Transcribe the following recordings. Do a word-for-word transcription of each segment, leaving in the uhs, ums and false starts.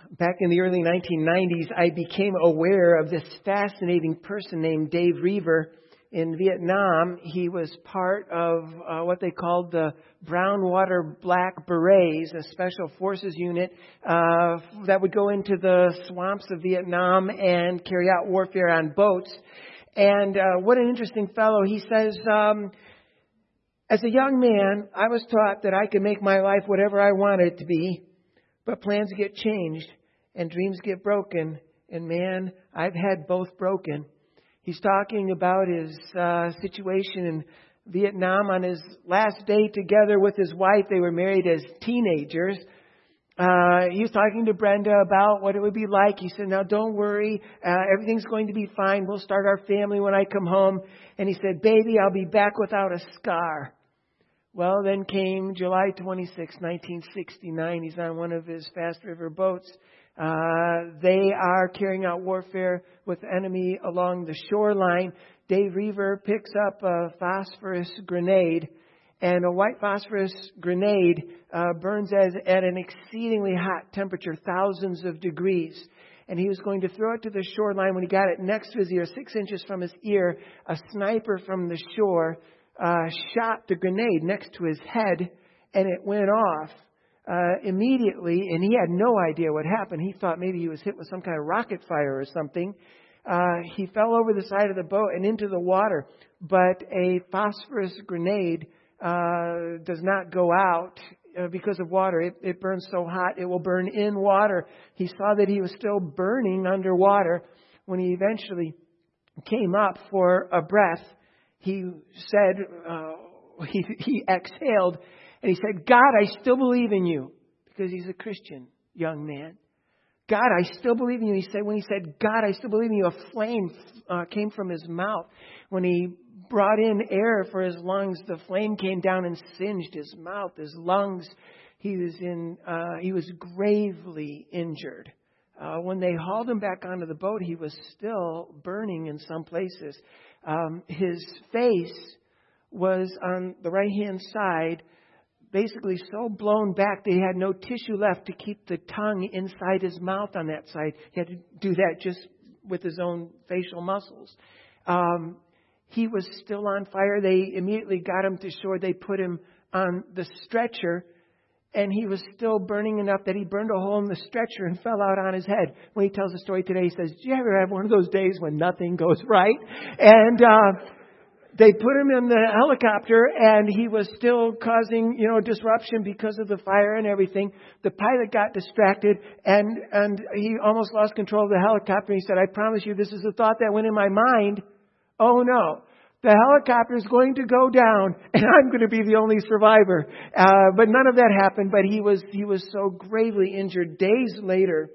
Back in the early nineteen nineties, I became aware of this fascinating person named Dave Reaver in Vietnam. He was part of uh, what they called the Brown Water Black Berets, a special forces unit uh, that would go into the swamps of Vietnam and carry out warfare on boats. And uh, what an interesting fellow. He says, um, as a young man, I was taught that I could make my life whatever I wanted it to be, but plans get changed and dreams get broken. And man, I've had both broken. He's talking about his uh, situation in Vietnam on his last day together with his wife. They were married as teenagers. Uh, he was talking to Brenda about what it would be like. He said, now don't worry. Uh, everything's going to be fine. We'll start our family when I come home. And he said, baby, I'll be back without a scar. Well, then came July twenty-sixth, nineteen sixty-nine. He's on one of his Fast River boats. Uh, they are carrying out warfare with the enemy along the shoreline. Dave Reaver picks up a phosphorus grenade, and a white phosphorus grenade uh, burns as, at an exceedingly hot temperature, thousands of degrees. And he was going to throw it to the shoreline. When he got it next to his ear, six inches from his ear, a sniper from the shore uh, shot the grenade next to his head, and it went off uh, immediately. And he had no idea what happened. He thought maybe he was hit with some kind of rocket fire or something. Uh, he fell over the side of the boat and into the water. But a phosphorus grenade uh, does not go out uh, because of water. It, it burns so hot, it will burn in water. He saw that he was still burning underwater. When he eventually came up for a breath, he said, uh, he, he exhaled, and he said, God, I still believe in you. Because he's a Christian young man. God, I still believe in you. He said, when he said, God, I still believe in you, a flame uh, came from his mouth. When he brought in air for his lungs, the flame came down and singed his mouth, his lungs. He was in, uh, he was gravely injured. Uh, when they hauled him back onto the boat, he was still burning in some places. Um, his face was on the right-hand side, basically so blown back that he had no tissue left to keep the tongue inside his mouth on that side. He had to do that just with his own facial muscles. Um, he was still on fire. They immediately got him to shore. They put him on the stretcher, and he was still burning enough that he burned a hole in the stretcher and fell out on his head. When he tells the story today, he says, do you ever have one of those days when nothing goes right? And uh, they put him in the helicopter, and he was still causing, you know, disruption because of the fire and everything. The pilot got distracted, and, and he almost lost control of the helicopter. He said, I promise you, this is the thought that went in my mind. Oh, no. The helicopter is going to go down, and I'm going to be the only survivor. Uh, but none of that happened. But he was he was so gravely injured. Days later,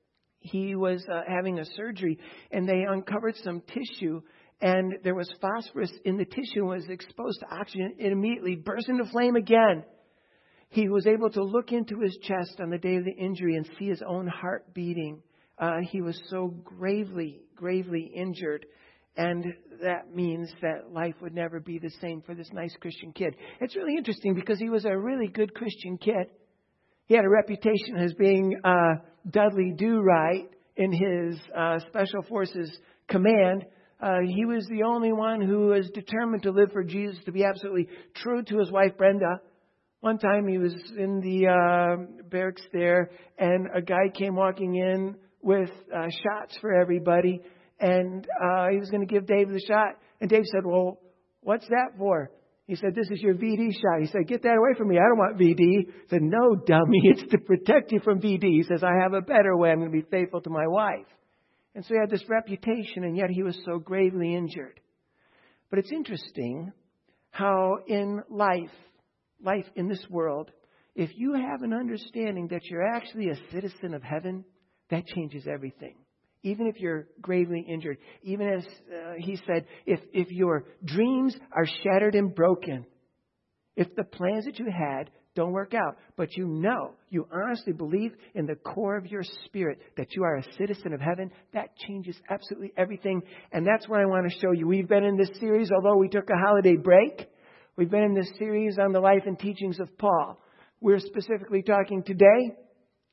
he was uh, having a surgery, and they uncovered some tissue, and there was phosphorus in the tissue and was exposed to oxygen. It immediately burst into flame again. He was able to look into his chest on the day of the injury and see his own heart beating. Uh, he was so gravely, gravely injured. And that means that life would never be the same for this nice Christian kid. It's really interesting because he was a really good Christian kid. He had a reputation as being uh, Dudley Do-Right in his uh, Special Forces command. Uh, he was the only one who was determined to live for Jesus, to be absolutely true to his wife, Brenda. One time he was in the uh, barracks there, and a guy came walking in with uh, shots for everybody. And uh, he was going to give Dave the shot. And Dave said, well, what's that for? He said, this is your V D shot. He said, get that away from me. I don't want V D. He said, no, dummy. It's to protect you from V D. He says, I have a better way. I'm going to be faithful to my wife. And so he had this reputation, and yet he was so gravely injured. But it's interesting how in life, life in this world, if you have an understanding that you're actually a citizen of heaven, that changes everything. Even if you're gravely injured, even as uh, he said, if, if your dreams are shattered and broken, if the plans that you had don't work out, but you know, you honestly believe in the core of your spirit that you are a citizen of heaven, that changes absolutely everything. And that's what I want to show you. We've been in this series, although we took a holiday break, we've been in this series on the life and teachings of Paul. We're specifically talking today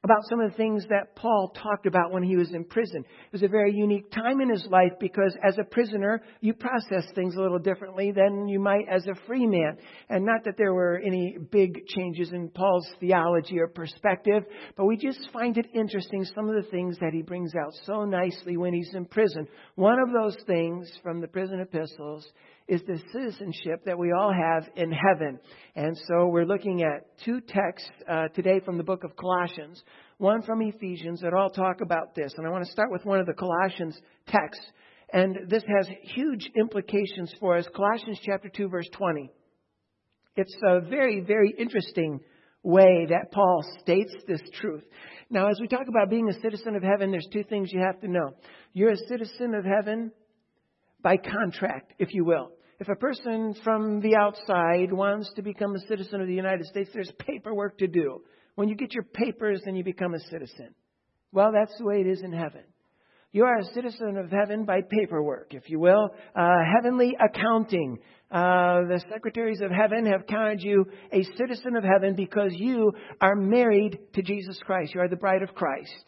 about some of the things that Paul talked about when he was in prison. It was a very unique time in his life because as a prisoner, you process things a little differently than you might as a free man. And not that there were any big changes in Paul's theology or perspective, but we just find it interesting, some of the things that he brings out so nicely when he's in prison. One of those things from the prison epistles is the citizenship that we all have in heaven. And so we're looking at two texts uh, today from the book of Colossians, one from Ephesians that all talk about this. And I want to start with one of the Colossians texts. And this has huge implications for us. Colossians chapter two, verse twenty. It's a very, very interesting way that Paul states this truth. Now, as we talk about being a citizen of heaven, there's two things you have to know. You're a citizen of heaven by contract, if you will. If a person from the outside wants to become a citizen of the United States, there's paperwork to do. When you get your papers, then you become a citizen. Well, that's the way it is in heaven. You are a citizen of heaven by paperwork, if you will. Uh, heavenly accounting. Uh, the secretaries of heaven have counted you a citizen of heaven because you are married to Jesus Christ. You are the bride of Christ.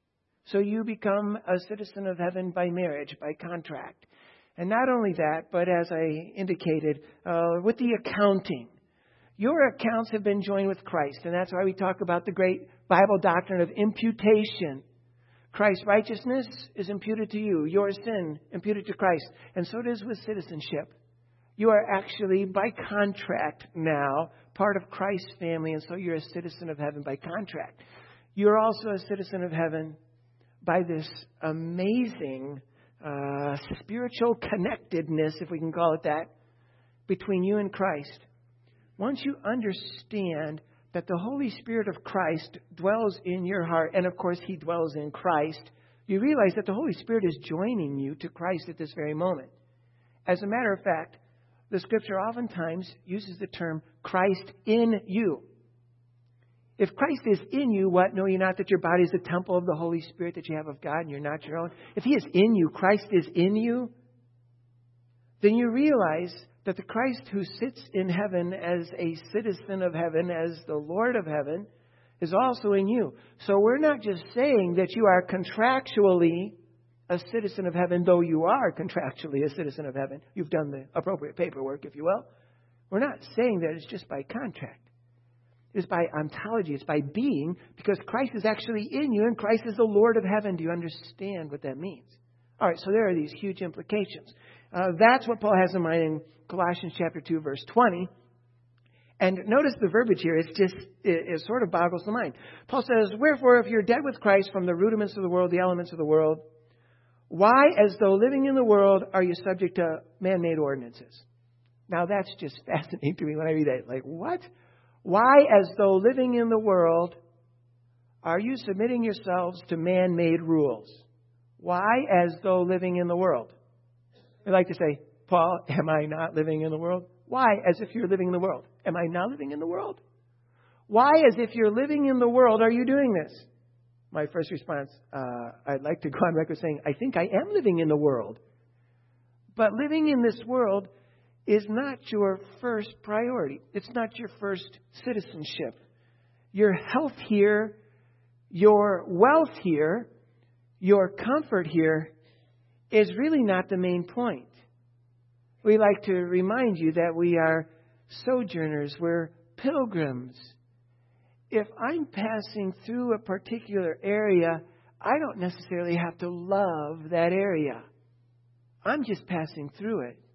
So you become a citizen of heaven by marriage, by contract. And not only that, but as I indicated, uh, with the accounting, your accounts have been joined with Christ. And that's why we talk about the great Bible doctrine of imputation. Christ's righteousness is imputed to you. Your sin imputed to Christ. And so it is with citizenship. You are actually, by contract now, part of Christ's family. And so you're a citizen of heaven by contract. You're also a citizen of heaven by this amazing Uh, spiritual connectedness, if we can call it that, between you and Christ. Once you understand that the Holy Spirit of Christ dwells in your heart, and of course He dwells in Christ, you realize that the Holy Spirit is joining you to Christ at this very moment. As a matter of fact, the Scripture oftentimes uses the term Christ in you. If Christ is in you, what? Know you not that your body is a temple of the Holy Spirit that you have of God and you're not your own? If He is in you, Christ is in you, then you realize that the Christ who sits in heaven as a citizen of heaven, as the Lord of heaven, is also in you. So we're not just saying that you are contractually a citizen of heaven, though you are contractually a citizen of heaven. You've done the appropriate paperwork, if you will. We're not saying that it's just by contract. It's by ontology. It's by being, because Christ is actually in you and Christ is the Lord of heaven. Do you understand what that means? All right, so there are these huge implications. Uh, that's what Paul has in mind in Colossians chapter two, verse twenty. And notice the verbiage here. It's just, it, it sort of boggles the mind. Paul says, wherefore, if you're dead with Christ from the rudiments of the world, the elements of the world, why, as though living in the world, are you subject to man-made ordinances? Now, that's just fascinating to me when I read that. Like, what? Why, as though living in the world, are you submitting yourselves to man-made rules? Why, as though living in the world? I like to say, Paul, am I not living in the world? Why, as if you're living in the world? Am I not living in the world? Why, as if you're living in the world, are you doing this? My first response, uh, I'd like to go on record saying, I think I am living in the world. But living in this world is not your first priority. It's not your first citizenship. Your health here, your wealth here, your comfort here is really not the main point. We like to remind you that we are sojourners. We're pilgrims. If I'm passing through a particular area, I don't necessarily have to love that area. I'm just passing through it.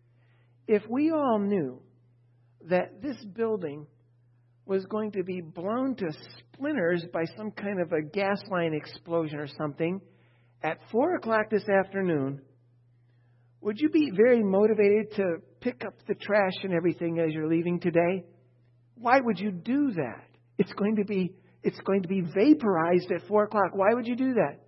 If we all knew that this building was going to be blown to splinters by some kind of a gas line explosion or something at four o'clock this afternoon, would you be very motivated to pick up the trash and everything as you're leaving today? Why would you do that? It's going to be, it's going to be vaporized at four o'clock. Why would you do that?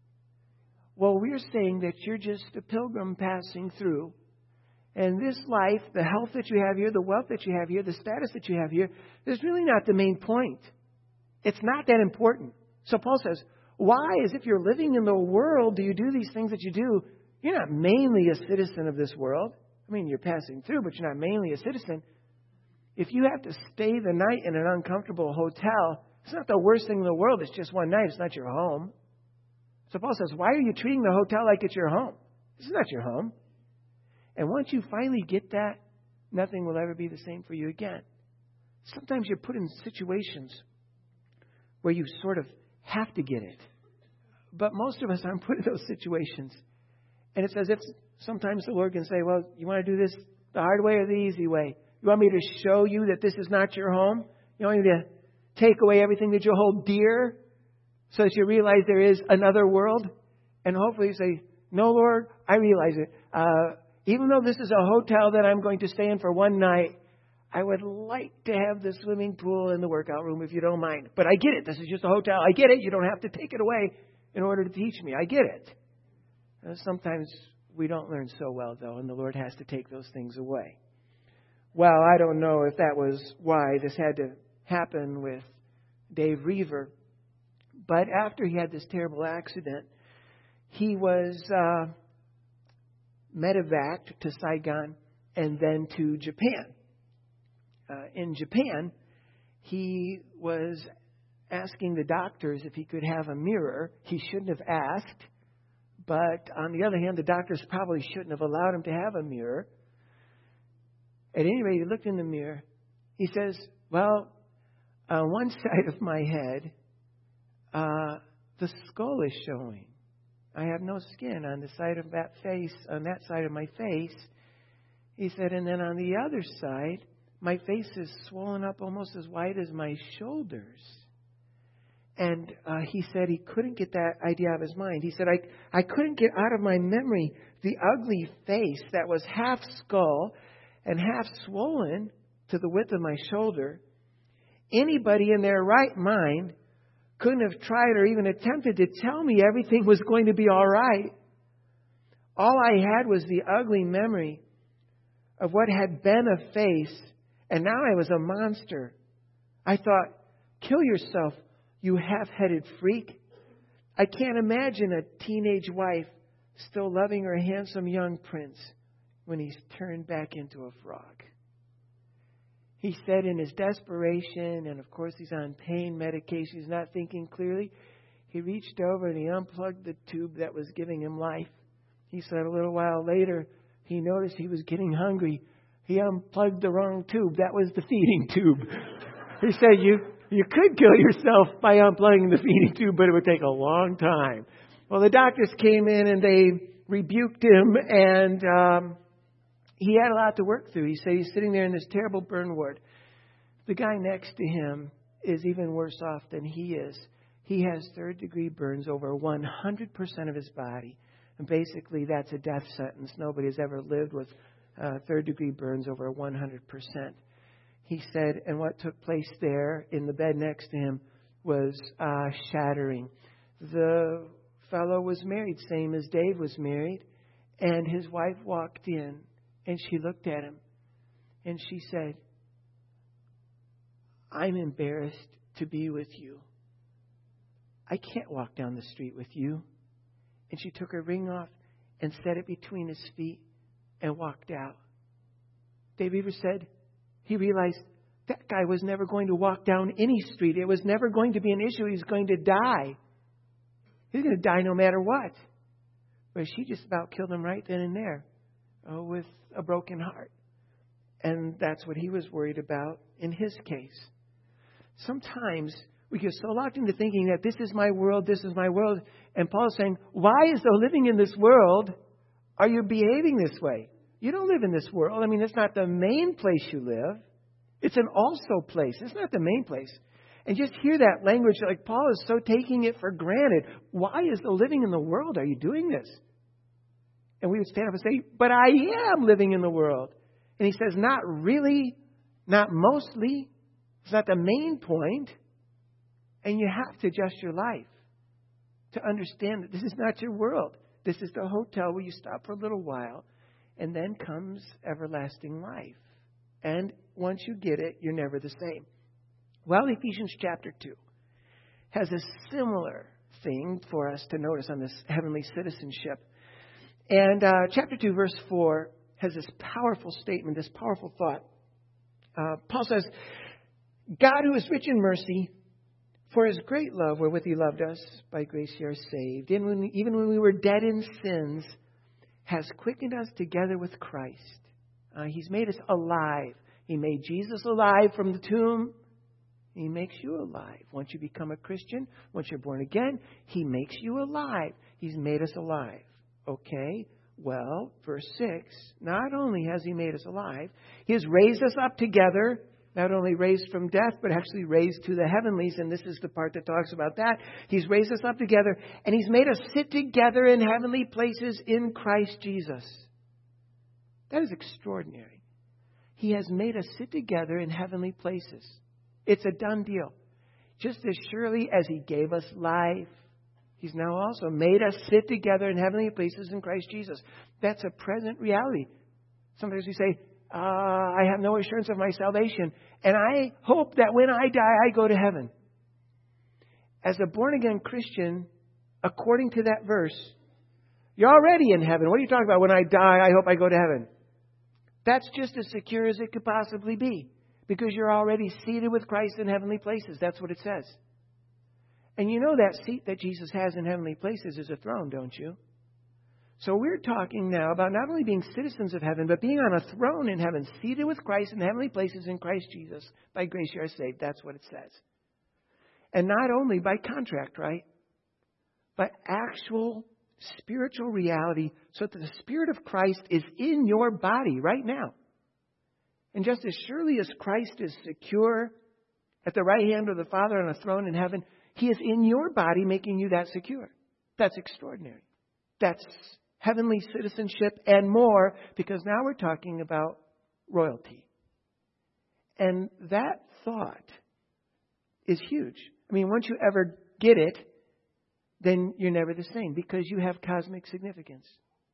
Well, we're saying that you're just a pilgrim passing through. And this life, the health that you have here, the wealth that you have here, the status that you have here, is really not the main point. It's not that important. So Paul says, why, as if you're living in the world, do you do these things that you do? You're not mainly a citizen of this world. I mean, you're passing through, but you're not mainly a citizen. If you have to stay the night in an uncomfortable hotel, It's not the worst thing in the world. It's just one night. It's not your home. So Paul says, why are you treating the hotel like it's your home? This is not your home. And once you finally get that, nothing will ever be the same for you again. Sometimes you're put in situations where you sort of have to get it. But most of us aren't put in those situations. And it's as if sometimes the Lord can say, well, you want to do this the hard way or the easy way? You want me to show you that this is not your home? You want me to take away everything that you hold dear so that you realize there is another world? And hopefully you say, no, Lord, I realize it. Uh, even though this is a hotel that I'm going to stay in for one night, I would like to have the swimming pool and the workout room if you don't mind. But I get it. This is just a hotel. I get it. You don't have to take it away in order to teach me. I get it. Uh, sometimes we don't learn so well, though, and the Lord has to take those things away. Well, I don't know if that was why this had to happen with Dave Reaver. But after he had this terrible accident, he was uh, medevaced to Saigon and then to Japan. Uh, in Japan, he was asking the doctors if he could have a mirror. He shouldn't have asked. But on the other hand, the doctors probably shouldn't have allowed him to have a mirror. At any rate, he looked in the mirror. He says, well, on one side of my head, uh, the skull is showing. I have no skin on the side of that face, on that side of my face. He said, and then on the other side, my face is swollen up almost as wide as my shoulders. And uh, he said he couldn't get that idea out of his mind. He said, I, I couldn't get out of my memory the ugly face that was half skull and half swollen to the width of my shoulder. Anybody in their right mind couldn't have tried or even attempted to tell me everything was going to be all right. All I had was the ugly memory of what had been a face, and now I was a monster. I thought, kill yourself, you half-headed freak. I can't imagine a teenage wife still loving her handsome young prince when he's turned back into a frog. He said in his desperation, and of course he's on pain medication, he's not thinking clearly, he reached over and he unplugged the tube that was giving him life. He said a little while later, he noticed he was getting hungry. He unplugged the wrong tube. That was the feeding tube. He said, you you could kill yourself by unplugging the feeding tube, but it would take a long time. Well, the doctors came in and they rebuked him, and um, he had a lot to work through. He said he's sitting there in this terrible burn ward. The guy next to him is even worse off than he is. He has third-degree burns over one hundred percent of his body. And basically, that's a death sentence. Nobody has ever lived with uh, third-degree burns over one hundred percent. He said, and what took place there in the bed next to him was uh, shattering. The fellow was married, same as Dave was married. And his wife walked in, and she looked at him, and she said, I'm embarrassed to be with you. I can't walk down the street with you. And she took her ring off and set it between his feet and walked out. Dave Reaver said he realized that guy was never going to walk down any street. It was never going to be an issue. He was going to die. He's going to die no matter what. But she just about killed him right then and there uh, with a broken heart. And that's what he was worried about in his case. Sometimes we get so locked into thinking that this is my world, this is my world. And Paul's saying, why, as though living in this world, are you behaving this way? You don't live in this world. I mean, it's not the main place you live. It's an also place. It's not the main place. And just hear that language, like Paul is so taking it for granted. Why, as though living in the world, are you doing this? And we would stand up and say, but I am living in the world. And he says, not really, not mostly. It's not the main point. And you have to adjust your life to understand that this is not your world. This is the hotel where you stop for a little while. And then comes everlasting life. And once you get it, you're never the same. Well, Ephesians chapter two has a similar thing for us to notice on this heavenly citizenship. And uh, chapter two, verse four, has this powerful statement, this powerful thought. Uh, Paul says, God, who is rich in mercy, For His great love wherewith He loved us, by grace ye are saved. And when, even when we were dead in sins, has quickened us together with Christ. Uh, he's made us alive. He made Jesus alive from the tomb. He makes you alive. Once you become a Christian, once you're born again, He makes you alive. He's made us alive. Okay, well, verse six, not only has He made us alive, He has raised us up together. Not only raised from death, but actually raised to the heavenlies. And this is the part that talks about that. He's raised us up together, and He's made us sit together in heavenly places in Christ Jesus. That is extraordinary. He has made us sit together in heavenly places. It's a done deal. Just as surely as He gave us life, He's now also made us sit together in heavenly places in Christ Jesus. That's a present reality. Sometimes we say, Uh, I have no assurance of my salvation. And I hope that when I die, I go to heaven. As a born-again Christian, according to that verse, you're already in heaven. What are you talking about? When I die, I hope I go to heaven. That's just as secure as it could possibly be. Because you're already seated with Christ in heavenly places. That's what it says. And you know that seat that Jesus has in heavenly places is a throne, don't you? So we're talking now about not only being citizens of heaven, but being on a throne in heaven, seated with Christ in heavenly places in Christ Jesus. By grace you are saved. That's what it says. And not only by contract, right? But actual spiritual reality, so that the Spirit of Christ is in your body right now. And just as surely as Christ is secure at the right hand of the Father on a throne in heaven, He is in your body making you that secure. That's extraordinary. That's heavenly citizenship and more, because now we're talking about royalty. And that thought is huge. I mean, once you ever get it, then you're never the same, because you have cosmic significance.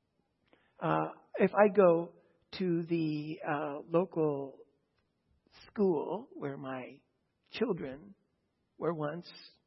Uh, if I go to the uh, local school where my children were once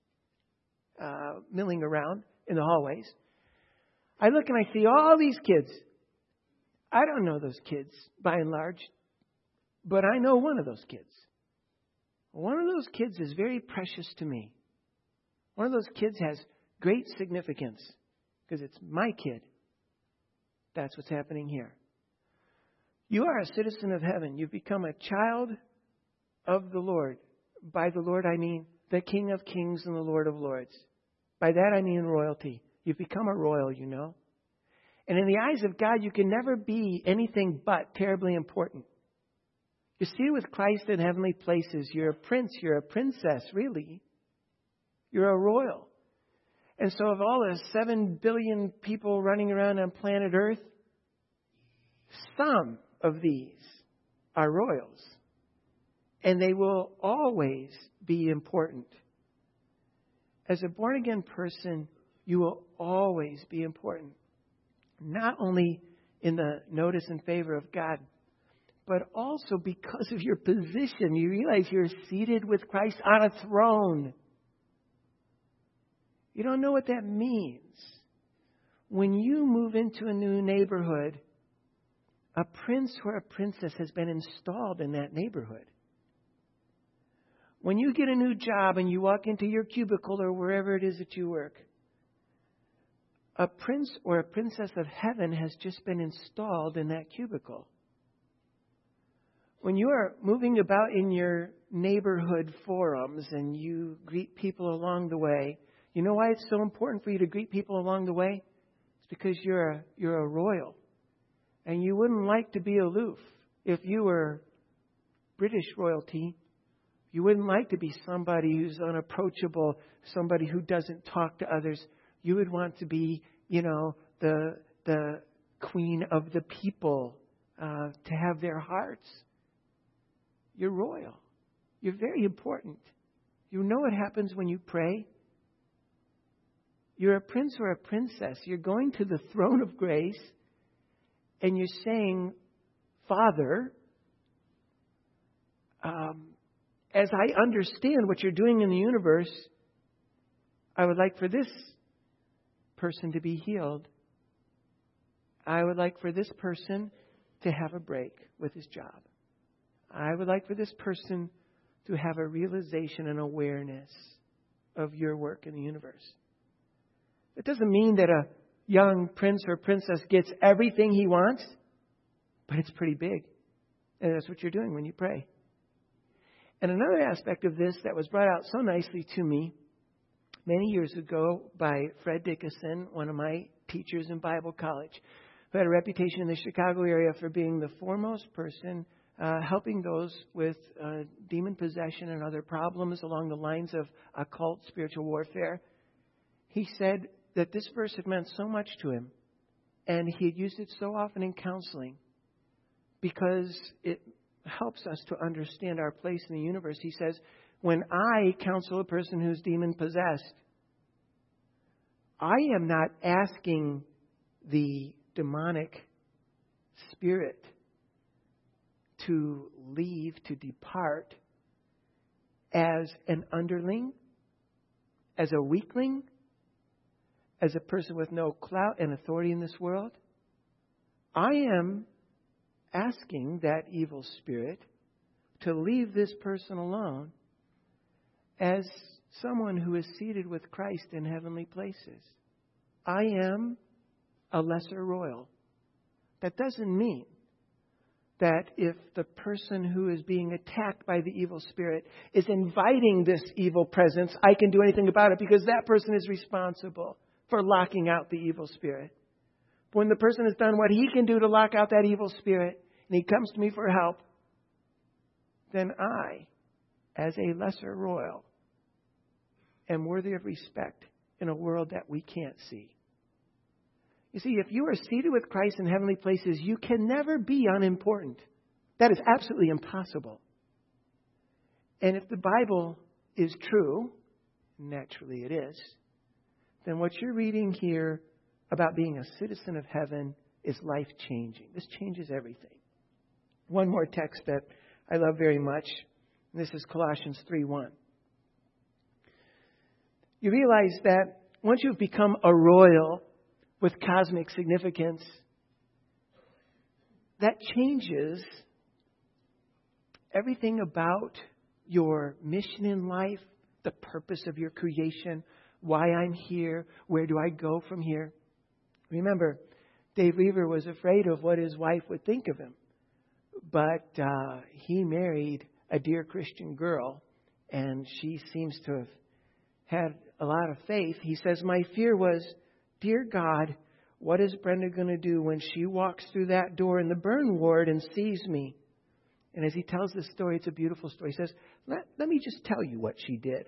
uh, milling around in the hallways, I look and I see all these kids. I don't know those kids by and large, but I know one of those kids. One of those kids is very precious to me. One of those kids has great significance because it's my kid. That's what's happening here. You are a citizen of heaven. You've become a child of the Lord. By the Lord, I mean the King of Kings and the Lord of Lords. By that, I mean royalty. You've become a royal, you know. And in the eyes of God, you can never be anything but terribly important. You're seated with Christ in heavenly places. You're a prince. You're a princess, really. You're a royal. And so of all the seven billion people running around on planet Earth, some of these are royals. And they will always be important. As a born-again person, you will always be important. Not only in the notice and favor of God, but also because of your position. You realize you're seated with Christ on a throne. You don't know what that means. When you move into a new neighborhood, a prince or a princess has been installed in that neighborhood. When you get a new job and you walk into your cubicle or wherever it is that you work, a prince or a princess of heaven has just been installed in that cubicle. When you are moving about in your neighborhood forums and you greet people along the way, you know why it's so important for you to greet people along the way? It's because you're a, you're a royal. And you wouldn't like to be aloof. If you were British royalty, you wouldn't like to be somebody who's unapproachable, somebody who doesn't talk to others. You would want to be, you know, the the queen of the people, uh, to have their hearts. You're royal. You're very important. You know what happens when you pray? You're a prince or a princess. You're going to the throne of grace and you're saying, Father, um, as I understand what you're doing in the universe, I would like for this person to be healed. I would like for this person to have a break with his job. I would like for this person to have a realization and awareness of your work in the universe. It doesn't mean that a young prince or princess gets everything he wants, but it's pretty big. And that's what you're doing when you pray. And another aspect of this that was brought out so nicely to me many years ago by Fred Dickinson, one of my teachers in Bible college, who had a reputation in the Chicago area for being the foremost person uh, helping those with uh, demon possession and other problems along the lines of occult spiritual warfare. He said that this verse had meant so much to him, and he had used it so often in counseling because it helps us to understand our place in the universe. He says, when I counsel a person who's demon possessed, I am not asking the demonic spirit to leave, to depart as an underling, as a weakling, as a person with no clout and authority in this world. I am asking that evil spirit to leave this person alone as someone who is seated with Christ in heavenly places. I am a lesser royal. That doesn't mean that if the person who is being attacked by the evil spirit is inviting this evil presence, I can do anything about it because that person is responsible for locking out the evil spirit. But when the person has done what he can do to lock out that evil spirit and he comes to me for help, then I, as a lesser royal, am worthy of respect in a world that we can't see. You see, if you are seated with Christ in heavenly places, you can never be unimportant. That is absolutely impossible. And if the Bible is true, naturally it is, then what you're reading here about being a citizen of heaven is life-changing. This changes everything. One more text that I love very much. This is Colossians three one. You realize that once you've become a royal with cosmic significance, that changes everything about your mission in life, the purpose of your creation, why I'm here, where do I go from here. Remember, Dave Weaver was afraid of what his wife would think of him. But uh, he married a dear Christian girl, and she seems to have had a lot of faith. He says, my fear was, dear God, what is Brenda going to do when she walks through that door in the burn ward and sees me? And as he tells this story, it's a beautiful story. He says, let, let me just tell you what she did.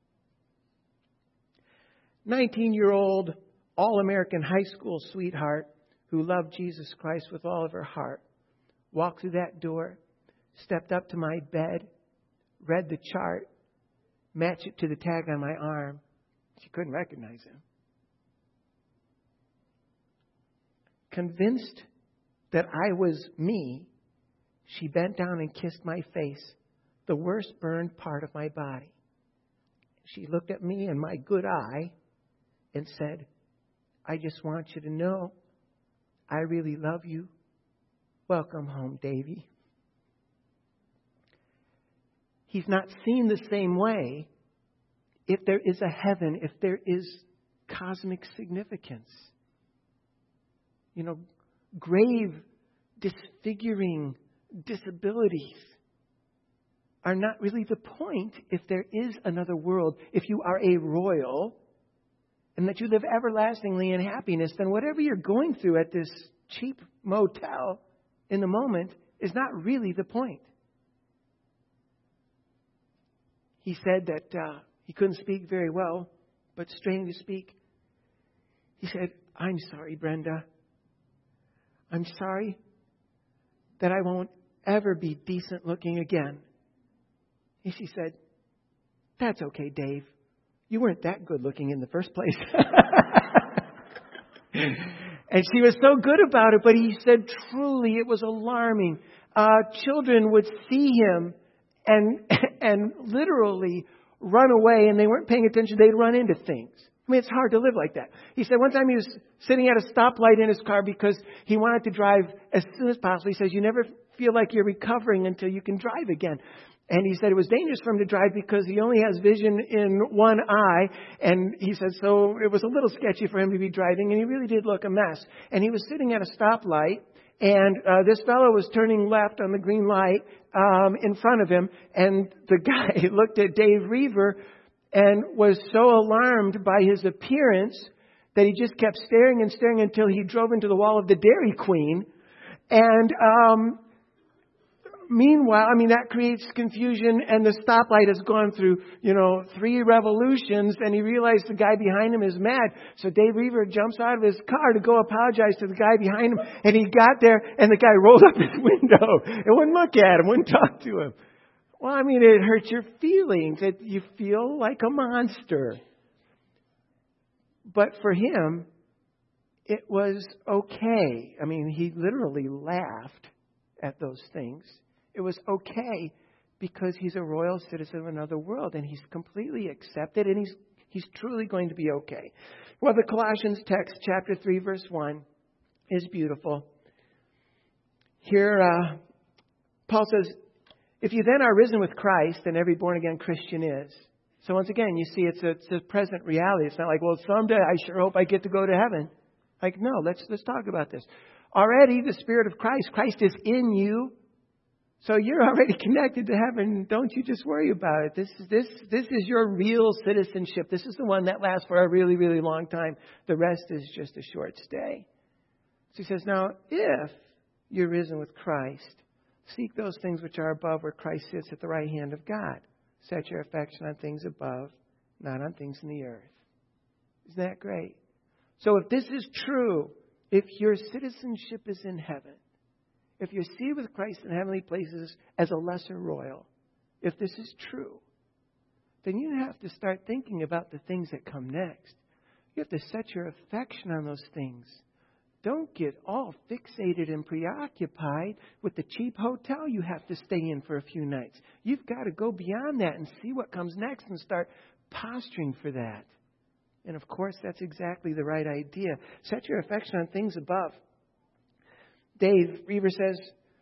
nineteen-year-old all-American high school sweetheart who loved Jesus Christ with all of her heart walked through that door, stepped up to my bed, read the chart, matched it to the tag on my arm. She couldn't recognize him. Convinced that I was me, she bent down and kissed my face, the worst burned part of my body. She looked at me in my good eye and said, I just want you to know I really love you. Welcome home, Davy. He's not seen the same way if there is a heaven, if there is cosmic significance. You know, grave, disfiguring disabilities are not really the point if there is another world. If you are a royal and that you live everlastingly in happiness, then whatever you're going through at this cheap motel in the moment is not really the point. He said that uh, he couldn't speak very well, but straining to speak, he said, I'm sorry, Brenda. I'm sorry that I won't ever be decent looking again. And she said, that's okay, Dave. You weren't that good looking in the first place. And she was so good about it, but he said truly it was alarming. Uh, children would see him and and literally run away, and they weren't paying attention. They'd run into things. I mean, it's hard to live like that. He said one time he was sitting at a stoplight in his car because he wanted to drive as soon as possible. He says, you never feel like you're recovering until you can drive again. And he said it was dangerous for him to drive because he only has vision in one eye. And he said so it was a little sketchy for him to be driving, and he really did look a mess. And he was sitting at a stoplight, and uh, this fellow was turning left on the green light um, in front of him. And the guy looked at Dave Reaver and was so alarmed by his appearance that he just kept staring and staring until he drove into the wall of the Dairy Queen. And um meanwhile, I mean, that creates confusion, and the stoplight has gone through, you know, three revolutions, and he realized the guy behind him is mad. So Dave Reaver jumps out of his car to go apologize to the guy behind him, and he got there, and the guy rolled up his window and wouldn't look at him, wouldn't talk to him. Well, I mean, it hurts your feelings that you feel like a monster. But for him, it was okay. I mean, he literally laughed at those things. It was okay because he's a royal citizen of another world, and he's completely accepted, and he's he's truly going to be okay. Well, the Colossians text, chapter three, verse one, is beautiful. Here, uh, Paul says, if you then are risen with Christ, then every born-again Christian is. So once again, you see, it's a, it's a present reality. It's not like, well, someday I sure hope I get to go to heaven. Like, no, let's let's talk about this. Already, the Spirit of Christ, Christ is in you. So you're already connected to heaven. Don't you just worry about it. This is this this is your real citizenship. This is the one that lasts for a really, really long time. The rest is just a short stay. So he says, now, if you're risen with Christ, seek those things which are above, where Christ sits at the right hand of God. Set your affection on things above, not on things in the earth. Isn't that great? So if this is true, if your citizenship is in heaven, if you're seated with Christ in heavenly places as a lesser royal, if this is true, then you have to start thinking about the things that come next. You have to set your affection on those things. Don't get all fixated and preoccupied with the cheap hotel you have to stay in for a few nights. You've got to go beyond that and see what comes next and start posturing for that. And of course, that's exactly the right idea. Set your affection on things above. Dave Reaver says,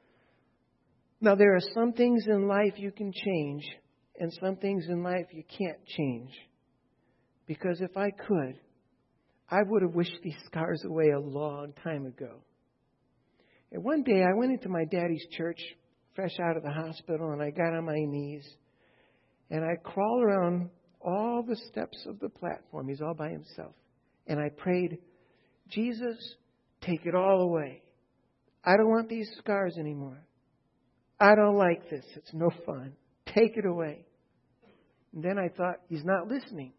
now there are some things in life you can change and some things in life you can't change. Because if I could, I would have wished these scars away a long time ago. And one day I went into my daddy's church, fresh out of the hospital, and I got on my knees. And I crawled around all the steps of the platform. He's all by himself. And I prayed, Jesus, take it all away. I don't want these scars anymore. I don't like this. It's no fun. Take it away. And then I thought, he's not listening.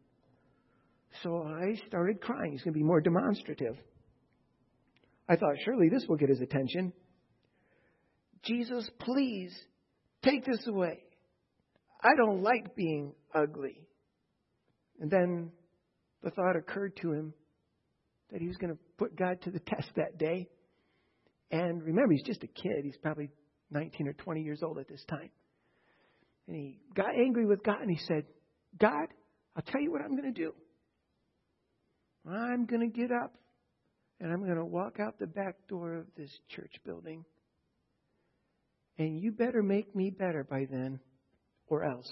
So I started crying. He's going to be more demonstrative. I thought, surely this will get his attention. Jesus, please, take this away. I don't like being ugly. And then the thought occurred to him that he was going to put God to the test that day. And remember, he's just a kid. He's probably nineteen or twenty years old at this time. And he got angry with God and he said, God, I'll tell you what I'm going to do. I'm going to get up and I'm going to walk out the back door of this church building. And you better make me better by then or else.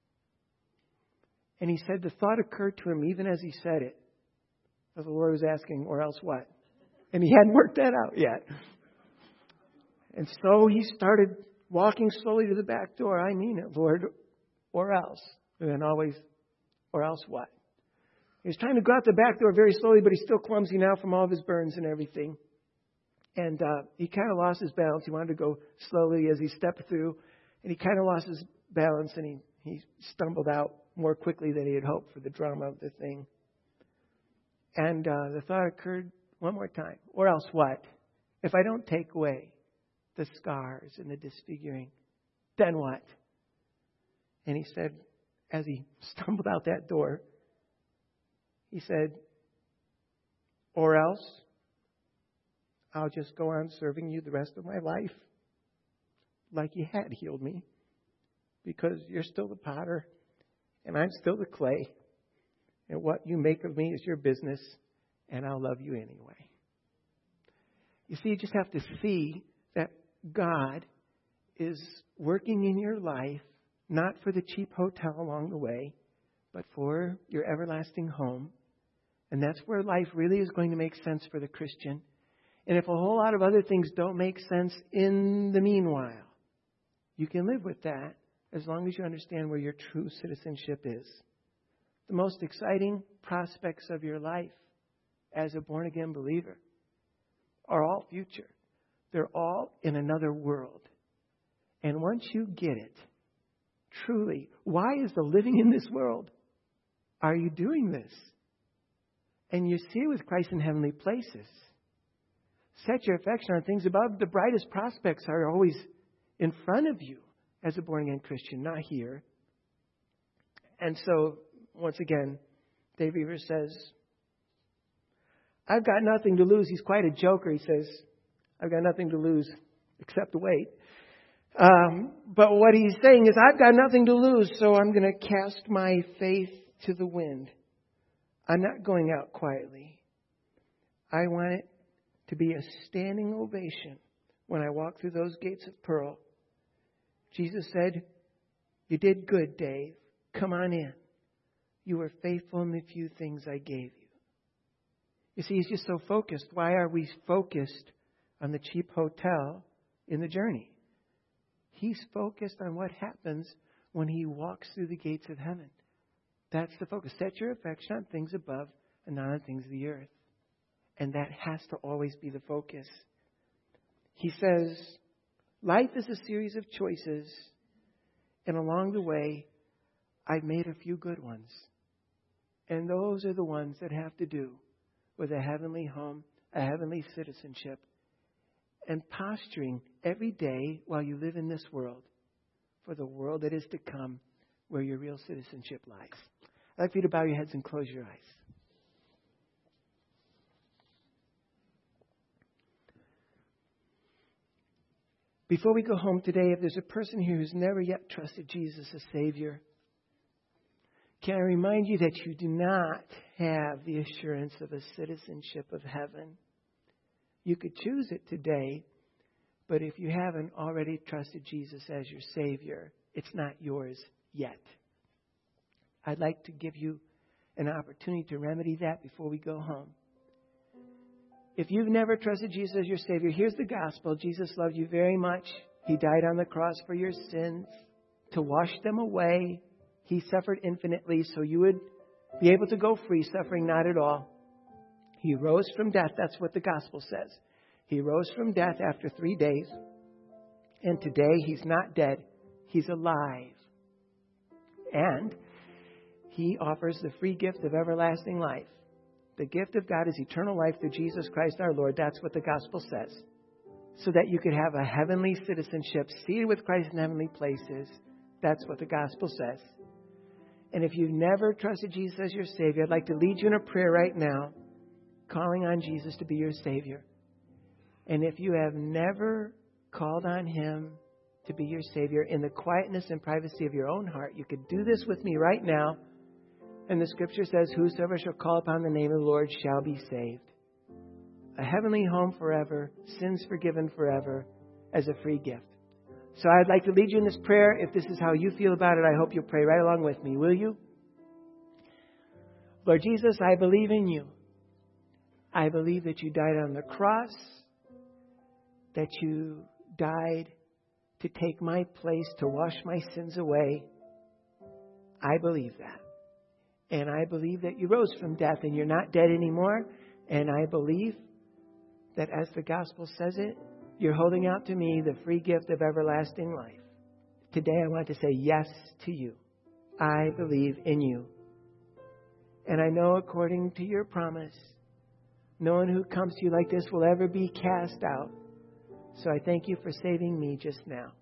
And he said the thought occurred to him even as he said it. As the Lord was asking, or else what? And he hadn't worked that out yet. And so he started walking slowly to the back door. I mean it, Lord, or else. And then always, or else what? He was trying to go out the back door very slowly, but he's still clumsy now from all of his burns and everything. And uh, he kind of lost his balance. He wanted to go slowly as he stepped through. And he kind of lost his balance and he, he stumbled out more quickly than he had hoped for the drama of the thing. And uh, the thought occurred one more time. Or else what? If I don't take away the scars and the disfiguring, then what? And he said, as he stumbled out that door, he said, or else I'll just go on serving you the rest of my life like you had healed me, because you're still the potter and I'm still the clay. And what you make of me is your business, and I'll love you anyway. You see, you just have to see that God is working in your life not for the cheap hotel along the way, but for your everlasting home. And that's where life really is going to make sense for the Christian. And if a whole lot of other things don't make sense in the meanwhile, you can live with that as long as you understand where your true citizenship is. The most exciting prospects of your life as a born-again believer are all future. They're all in another world. And once you get it, truly, why is the living in this world? Are you doing this? And you see it with Christ in heavenly places. Set your affection on things above. The brightest prospects are always in front of you as a born-again Christian, not here. And so, once again, Dave Weaver says, I've got nothing to lose. He's quite a joker. He says, I've got nothing to lose except to wait. Um, but what he's saying is, I've got nothing to lose, so I'm going to cast my faith to the wind. I'm not going out quietly. I want it to be a standing ovation when I walk through those gates of pearl. Jesus said, you did good, Dave. Come on in. You were faithful in the few things I gave you. You see, he's just so focused. Why are we focused on the cheap hotel in the journey? He's focused on what happens when he walks through the gates of heaven. That's the focus. Set your affection on things above and not on things of the earth. And that has to always be the focus. He says, life is a series of choices. And along the way, I've made a few good ones. And those are the ones that have to do with a heavenly home, a heavenly citizenship, and posturing every day while you live in this world for the world that is to come, where your real citizenship lies. I'd like for you to bow your heads and close your eyes. Before we go home today, if there's a person here who's never yet trusted Jesus as Savior, can I remind you that you do not have the assurance of a citizenship of heaven? You could choose it today, but if you haven't already trusted Jesus as your Savior, it's not yours yet. I'd like to give you an opportunity to remedy that before we go home. If you've never trusted Jesus as your Savior, here's the gospel. Jesus loved you very much. He died on the cross for your sins to wash them away. He suffered infinitely so you would be able to go free, suffering not at all. He rose from death. That's what the gospel says. He rose from death after three days. And today he's not dead. He's alive. And he offers the free gift of everlasting life. The gift of God is eternal life through Jesus Christ our Lord. That's what the gospel says. So that you could have a heavenly citizenship, seated with Christ in heavenly places. That's what the gospel says. And if you've never trusted Jesus as your Savior, I'd like to lead you in a prayer right now, calling on Jesus to be your Savior. And if you have never called on Him to be your Savior in the quietness and privacy of your own heart, you could do this with me right now. And the Scripture says, whosoever shall call upon the name of the Lord shall be saved. A heavenly home forever, sins forgiven forever, as a free gift. So I'd like to lead you in this prayer. If this is how you feel about it, I hope you'll pray right along with me. Will you? Lord Jesus, I believe in you. I believe that you died on the cross, that you died to take my place, to wash my sins away. I believe that. And I believe that you rose from death and you're not dead anymore. And I believe that as the gospel says it, you're holding out to me the free gift of everlasting life. Today I want to say yes to you. I believe in you. And I know according to your promise, no one who comes to you like this will ever be cast out. So I thank you for saving me just now.